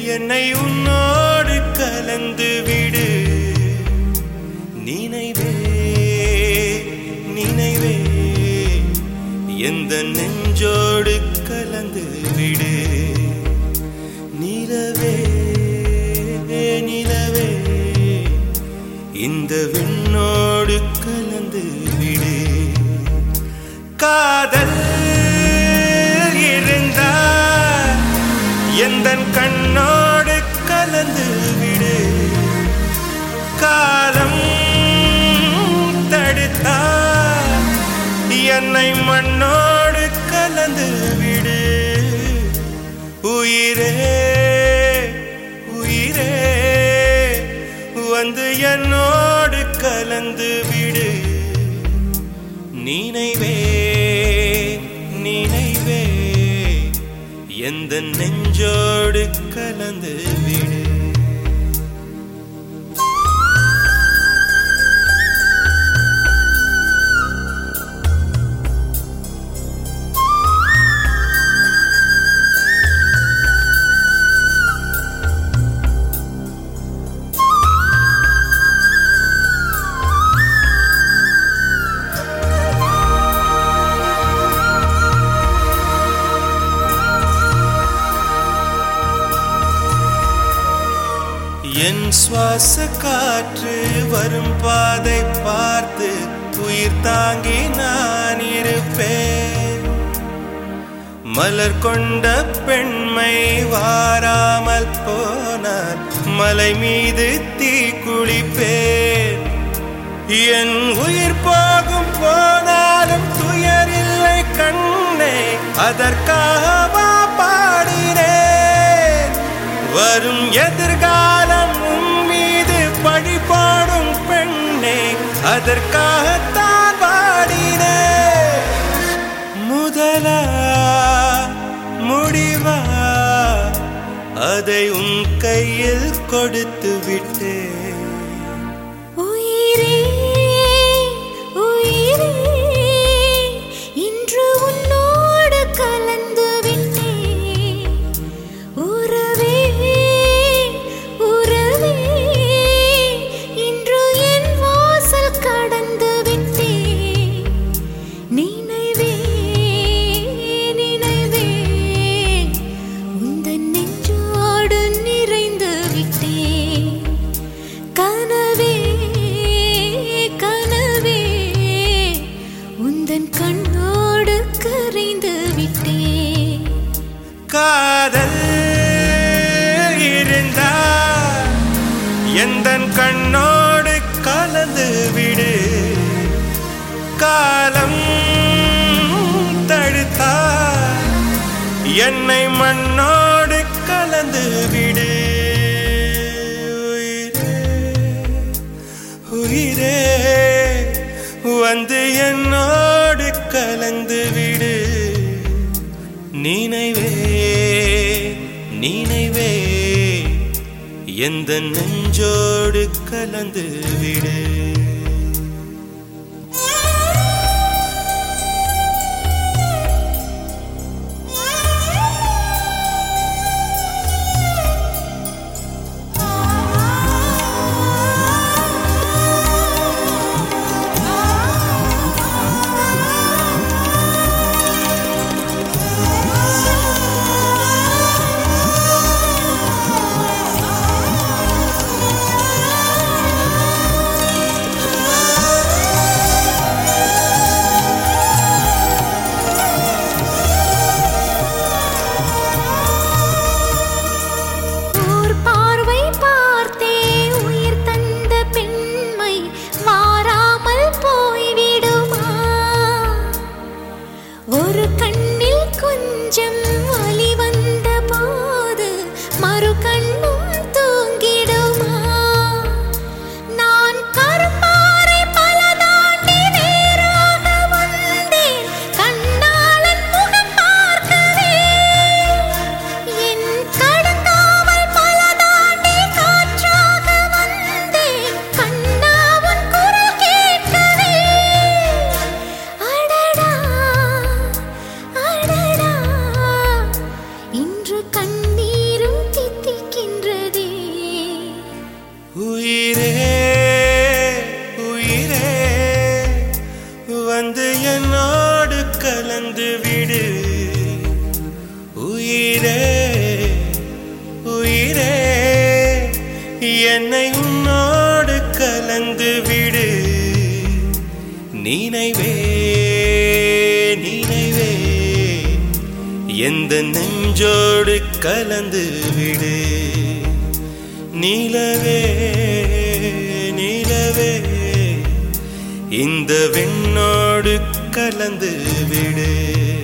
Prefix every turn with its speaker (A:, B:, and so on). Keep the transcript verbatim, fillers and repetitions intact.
A: என்னை உன்னோடு கலந்து விடு நினைவே நினைவே எந்த நெஞ்சோடு கலந்து விடு நிலவே நிலவே இந்த விண்ணோடு கலந்து விடு காதல் இருந்தால் எந்தன் கண்ணோடு கலந்து விடு காலம் தடுத்தால் என்னை மண்ணோடு கலந்து விடு உயிரே உயிரே வந்து என்னோடு கலந்து விடு நினைவே நினைவே எந்த நெஞ்சோடு கலந்து விடு என் சுவாச காற்று வரும் பாதை பார்த்து உயிர் தாங்கி நான் இருப்பேன் மலர் கொண்ட பெண்மை வாராமல் போனால் மலை மீது தீ குளிப்பேன் என் உயிர் போகும் போனாலும் துயர் இல்லை கண்ணே அதற்காக பாடினேன் வரும் எதிர்காலம் உன் மீது பழி போடும் பெண்ணே அதற்காகத்தான் பாடினேன் முதலா முடிவா அதை உன் கையில் கொடுத்து விட்டேன்
B: உயிரே உயிரே இன்று உன்னோடு கலந்து விட்டேன் உறவே உறவே இன்று என் வாசல் கடந்து விட்டேன் நினைவே நினைவே உந்தன் நெஞ்சோடு நிறைந்து விட்டேன் கனவே கனவே உந்தன் கண்ணோடு கரைந்து விட்டேன்
A: காதல் இருந்தால் எந்தன் கண்ணோடு கலந்து விடு காலம் தடுத்தால் என்னை மண்ணோடு கலந்து விடு உயிரே வந்து என்னோடு கலந்து விடு நினைவே நினைவே எந்த நெஞ்சோடு கலந்து விடு உயிரே உயிரே என்னை உன்னோடு கலந்து விடு நினைவே நினைவே எந்த நெஞ்சோடு கலந்து விடு நிலவே நிலவே இந்த விண்ணோடு கலந்து விடு